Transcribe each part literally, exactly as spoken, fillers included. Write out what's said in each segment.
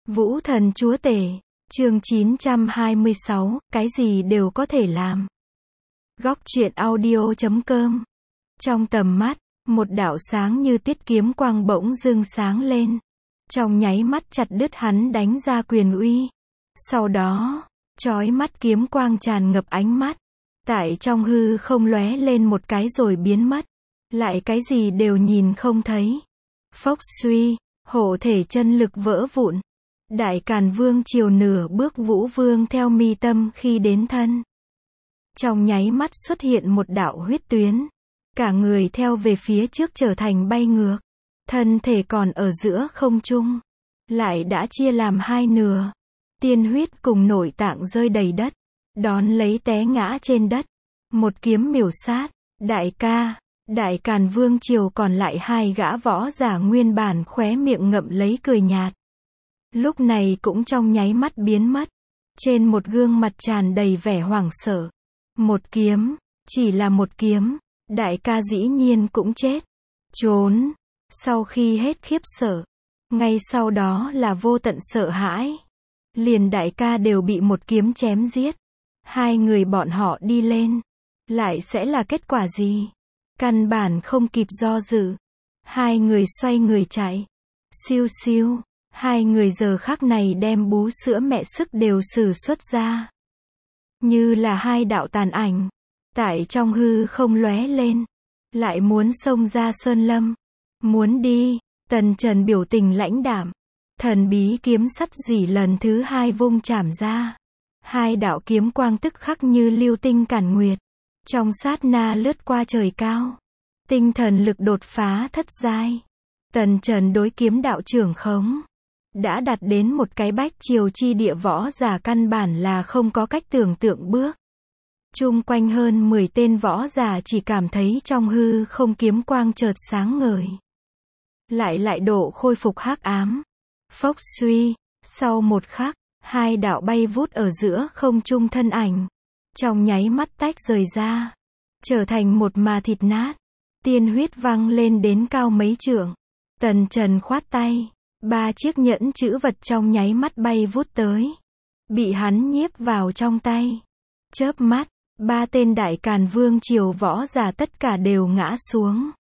Vũ thần chúa tể, chương chín trăm hai mươi sáu, cái gì đều có thể làm. Góc truyện audio chấm com. Trong tầm mắt, một đạo sáng như tiết kiếm quang bỗng dưng sáng lên. Trong nháy mắt chặt đứt hắn đánh ra quyền uy. Sau đó, chói mắt kiếm quang tràn ngập ánh mắt. Tại trong hư không lóe lên một cái rồi biến mất. Lại cái gì đều nhìn không thấy. Phốc suy, hộ thể chân lực vỡ vụn. Đại Càn Vương triều nửa bước Vũ Vương theo mi tâm khi đến thân. Trong nháy mắt xuất hiện một đạo huyết tuyến. Cả người theo về phía trước trở thành bay ngược. Thân thể còn ở giữa không trung. Lại đã chia làm hai nửa. Tiên huyết cùng nội tạng rơi đầy đất. Đón lấy té ngã trên đất. Một kiếm miểu sát. Đại ca, Đại Càn Vương triều còn lại hai gã võ giả nguyên bản khóe miệng ngậm lấy cười nhạt. Lúc này cũng trong nháy mắt biến mất. Trên một gương mặt tràn đầy vẻ hoảng sợ. Một kiếm, chỉ là một kiếm, đại ca dĩ nhiên cũng chết. Trốn. Sau khi hết khiếp sợ, ngay sau đó là vô tận sợ hãi. Liền đại ca đều bị một kiếm chém giết. Hai người bọn họ đi lên, lại sẽ là kết quả gì? Căn bản không kịp do dự. Hai người xoay người chạy. Siêu siêu. Hai người giờ khắc này đem bú sữa mẹ sức đều sử xuất ra. Như là hai đạo tàn ảnh. Tại trong hư không lóe lên. Lại muốn xông ra sơn lâm. Muốn đi. Tần Trần biểu tình lãnh đạm. Thần bí kiếm sắt dỉ lần thứ hai vung chảm ra. Hai đạo kiếm quang tức khắc như lưu tinh cản nguyệt. Trong sát na lướt qua trời cao. Tinh thần lực đột phá thất giai. Tần Trần đối kiếm đạo trưởng khống. Đã đạt đến một cái bách triều chi địa võ giả căn bản là không có cách tưởng tượng bước. Chung quanh hơn mười tên võ giả chỉ cảm thấy trong hư không kiếm quang chợt sáng ngời. Lại lại độ khôi phục hắc ám. Phốc suy, sau một khắc, hai đạo bay vút ở giữa không trung thân ảnh. Trong nháy mắt tách rời ra. Trở thành một mà thịt nát. Tiên huyết văng lên đến cao mấy trượng. Tần Trần khoát tay. Ba chiếc nhẫn chữ vật trong nháy mắt bay vút tới. Bị hắn nhiếp vào trong tay. Chớp mắt, ba tên Đại Càn Vương triều võ giả tất cả đều ngã xuống.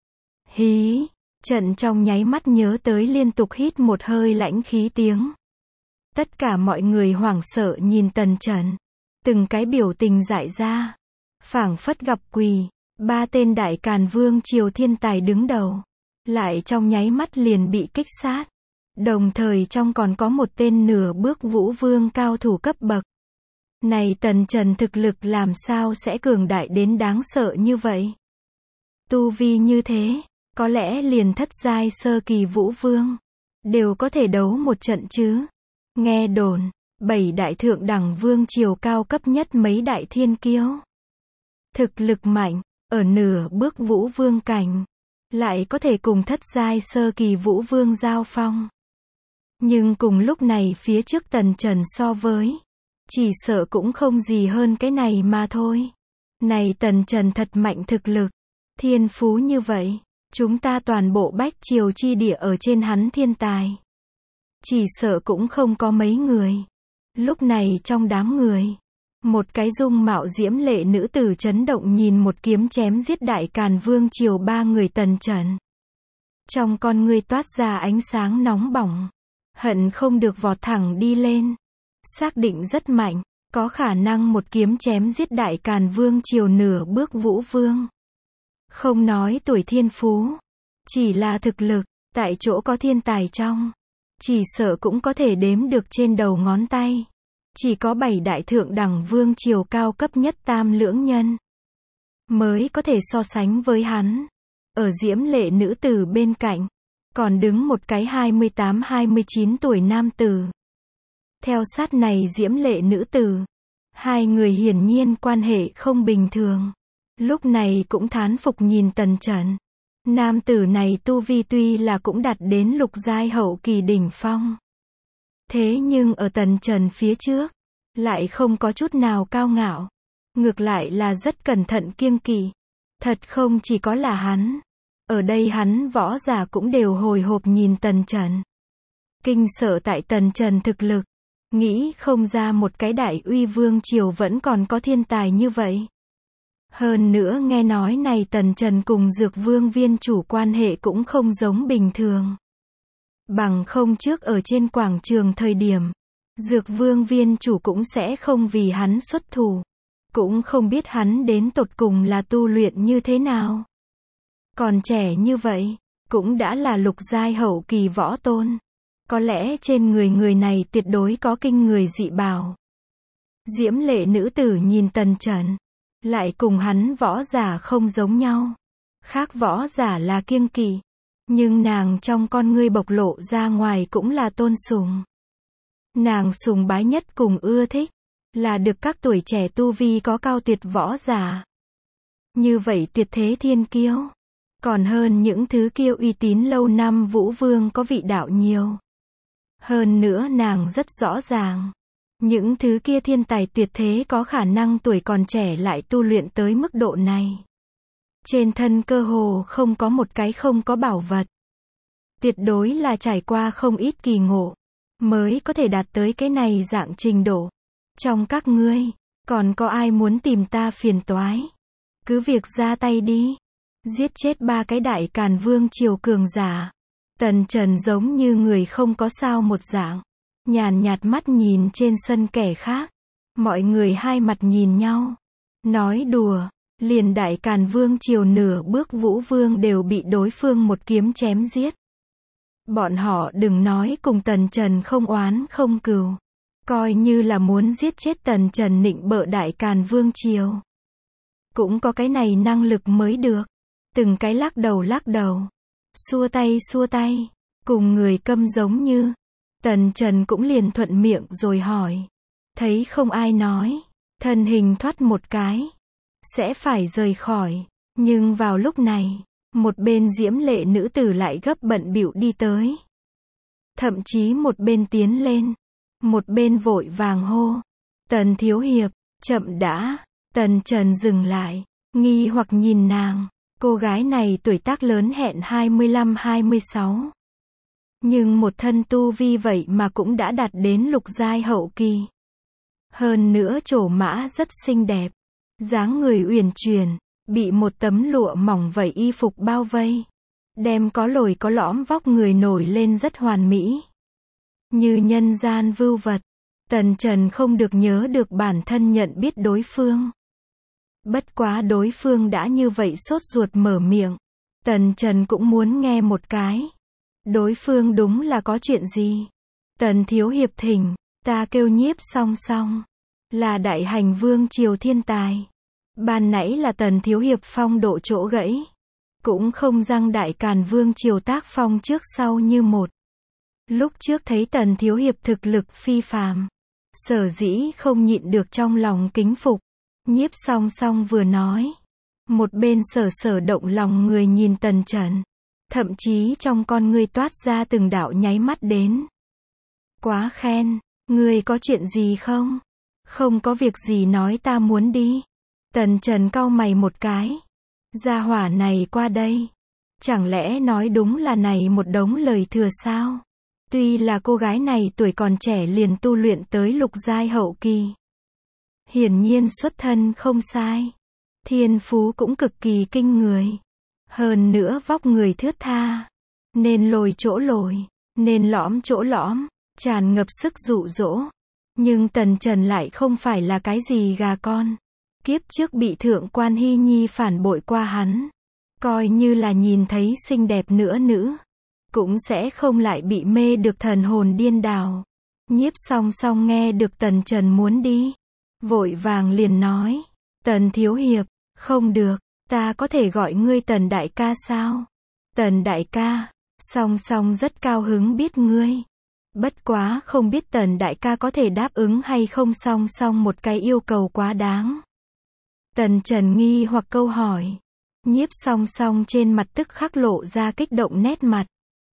Hí, trận trong nháy mắt nhớ tới liên tục hít một hơi lãnh khí tiếng. Tất cả mọi người hoảng sợ nhìn Tần Trần. Từng cái biểu tình dại ra. Phảng phất gặp quỷ. Ba tên Đại Càn Vương triều thiên tài đứng đầu. Lại trong nháy mắt liền bị kích sát. Đồng thời trong còn có một tên nửa bước Vũ Vương cao thủ cấp bậc. Này Tần Trần thực lực làm sao sẽ cường đại đến đáng sợ như vậy? Tu vi như thế, có lẽ liền thất giai sơ kỳ Vũ Vương đều có thể đấu một trận chứ. Nghe đồn, bảy đại thượng đẳng vương triều cao cấp nhất mấy đại thiên kiêu. Thực lực mạnh, ở nửa bước Vũ Vương cảnh. Lại có thể cùng thất giai sơ kỳ Vũ Vương giao phong. Nhưng cùng lúc này phía trước Tần Trần so với, chỉ sợ cũng không gì hơn cái này mà thôi. Này Tần Trần thật mạnh thực lực, thiên phú như vậy, chúng ta toàn bộ bách triều chi địa ở trên hắn thiên tài. Chỉ sợ cũng không có mấy người. Lúc này trong đám người, một cái dung mạo diễm lệ nữ tử chấn động nhìn một kiếm chém giết Đại Càn Vương triều ba người Tần Trần. Trong con ngươi toát ra ánh sáng nóng bỏng. Hận không được vọt thẳng đi lên. Xác định rất mạnh, có khả năng một kiếm chém giết Đại Càn Vương triều nửa bước Vũ Vương. Không nói tuổi thiên phú, chỉ là thực lực, tại chỗ có thiên tài trong. Chỉ sợ cũng có thể đếm được trên đầu ngón tay. Chỉ có bảy đại thượng đẳng vương triều cao cấp nhất tam lưỡng nhân mới có thể so sánh với hắn. Ở diễm lệ nữ tử bên cạnh, còn đứng một cái hai mươi tám hai mươi chín tuổi nam tử. Theo sát này diễm lệ nữ tử, hai người hiển nhiên quan hệ không bình thường. Lúc này cũng thán phục nhìn Tần Trần. Nam tử này tu vi tuy là cũng đạt đến lục giai hậu kỳ đỉnh phong. Thế nhưng ở Tần Trần phía trước, lại không có chút nào cao ngạo. Ngược lại là rất cẩn thận kiêng kỵ. Thật không chỉ có là hắn. Ở đây hắn võ giả cũng đều hồi hộp nhìn Tần Trần. Kinh sợ tại Tần Trần thực lực. Nghĩ không ra một cái đại uy vương triều vẫn còn có thiên tài như vậy. Hơn nữa nghe nói này Tần Trần cùng Dược Vương Viên chủ quan hệ cũng không giống bình thường. Bằng không trước ở trên quảng trường thời điểm, Dược Vương Viên chủ cũng sẽ không vì hắn xuất thủ. Cũng không biết hắn đến tột cùng là tu luyện như thế nào. Còn trẻ như vậy, cũng đã là lục giai hậu kỳ võ tôn. Có lẽ trên người người này tuyệt đối có kinh người dị bảo. Diễm lệ nữ tử nhìn Tần Trần, lại cùng hắn võ giả không giống nhau. Khác võ giả là kiêng kỵ, nhưng nàng trong con ngươi bộc lộ ra ngoài cũng là tôn sùng. Nàng sùng bái nhất cùng ưa thích, là được các tuổi trẻ tu vi có cao tuyệt võ giả. Như vậy tuyệt thế thiên kiêu, còn hơn những thứ kiêu uy tín lâu năm vũ vương có vị đạo nhiều. Hơn nữa nàng rất rõ ràng, những thứ kia thiên tài tuyệt thế có khả năng tuổi còn trẻ lại tu luyện tới mức độ này. Trên thân cơ hồ không có một cái không có bảo vật. Tuyệt đối là trải qua không ít kỳ ngộ, mới có thể đạt tới cái này dạng trình độ. Trong các ngươi, còn có ai muốn tìm ta phiền toái? Cứ việc ra tay đi. Giết chết ba cái đại càn vương triều cường giả. Tần Trần giống như người không có sao một dạng. Nhàn nhạt mắt nhìn trên sân kẻ khác. Mọi người hai mặt nhìn nhau. Nói đùa, liền đại càn vương triều nửa bước vũ vương đều bị đối phương một kiếm chém giết. Bọn họ đừng nói cùng Tần Trần không oán không cừu. Coi như là muốn giết chết Tần Trần nịnh bợ đại càn vương triều. Cũng có cái này năng lực mới được. Từng cái lắc đầu lắc đầu. Xua tay xua tay. Cùng người câm giống như. Tần Trần cũng liền thuận miệng rồi hỏi. Thấy không ai nói. Thân hình thoát một cái. Sẽ phải rời khỏi. Nhưng vào lúc này, một bên diễm lệ nữ tử lại gấp bận bịu đi tới. Thậm chí một bên tiến lên. Một bên vội vàng hô. Tần thiếu hiệp, chậm đã. Tần Trần dừng lại. Nghi hoặc nhìn nàng. Cô gái này tuổi tác lớn hẹn hai mươi lăm hai mươi sáu. Nhưng một thân tu vi vậy mà cũng đã đạt đến lục giai hậu kỳ. Hơn nữa trổ mã rất xinh đẹp. Dáng người uyển chuyển. Bị một tấm lụa mỏng vảy y phục bao vây. Đem có lồi có lõm vóc người nổi lên rất hoàn mỹ. Như nhân gian vưu vật. Tần Trần không được nhớ được bản thân nhận biết đối phương. Bất quá đối phương đã như vậy sốt ruột mở miệng. Tần Trần cũng muốn nghe một cái. Đối phương đúng là có chuyện gì? Tần thiếu hiệp thỉnh, ta kêu Nhiếp Song Song. Là đại hành vương triều thiên tài. Ban nãy là Tần thiếu hiệp phong độ chỗ gãy. Cũng không răng đại càn vương triều tác phong trước sau như một. Lúc trước thấy Tần thiếu hiệp thực lực phi phàm. Sở dĩ không nhịn được trong lòng kính phục. Nhiếp Song Song vừa nói. Một bên sở sở động lòng người nhìn Tần Trần. Thậm chí trong con ngươi toát ra từng đạo nháy mắt đến. Quá khen, ngươi có chuyện gì không? Không có việc gì nói ta muốn đi. Tần Trần cau mày một cái. Gia hỏa này qua đây. Chẳng lẽ nói đúng là này một đống lời thừa sao? Tuy là cô gái này tuổi còn trẻ liền tu luyện tới lục giai hậu kỳ. Hiển nhiên xuất thân không sai. Thiên phú cũng cực kỳ kinh người. Hơn nữa vóc người thướt tha. Nên lồi chỗ lồi. Nên lõm chỗ lõm. Tràn ngập sức dụ dỗ. Nhưng Tần Trần lại không phải là cái gì gà con. Kiếp trước bị thượng quan Hy Nhi phản bội qua hắn. Coi như là nhìn thấy xinh đẹp nữa nữ. Cũng sẽ không lại bị mê được thần hồn điên đảo. Nhiếp Song Song nghe được Tần Trần muốn đi. Vội vàng liền nói. Tần thiếu hiệp, không được, ta có thể gọi ngươi Tần đại ca sao? Tần đại ca, Song Song rất cao hứng biết ngươi. Bất quá không biết Tần đại ca có thể đáp ứng hay không. Song Song một cái yêu cầu quá đáng. Tần Trần nghi hoặc câu hỏi. Nhiếp Song Song trên mặt tức khắc lộ ra kích động nét mặt.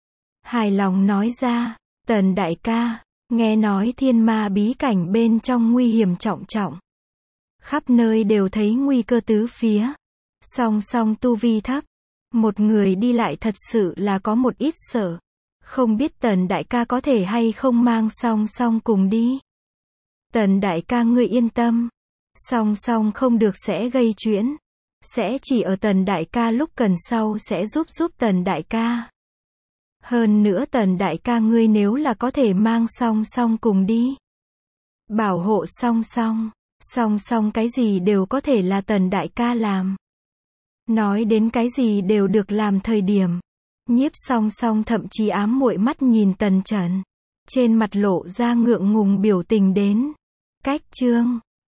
Hài lòng nói ra, Tần đại ca, nghe nói thiên ma bí cảnh bên trong nguy hiểm trọng trọng. Khắp nơi đều thấy nguy cơ tứ phía. Song Song tu vi thấp. Một người đi lại thật sự là có một ít sợ. Không biết Tần đại ca có thể hay không mang Song Song cùng đi. Tần đại ca ngươi yên tâm. Song Song không được sẽ gây chuyện. Sẽ chỉ ở Tần đại ca lúc cần sau sẽ giúp giúp Tần đại ca. Hơn nữa Tần đại ca ngươi nếu là có thể mang Song Song cùng đi. Bảo hộ Song Song. Song Song cái gì đều có thể là Tần đại ca làm. Nói đến cái gì đều được làm thời điểm. Nhiếp Song Song thậm chí ám muội mắt nhìn Tần Trần. Trên mặt lộ ra ngượng ngùng biểu tình đến. Cách chương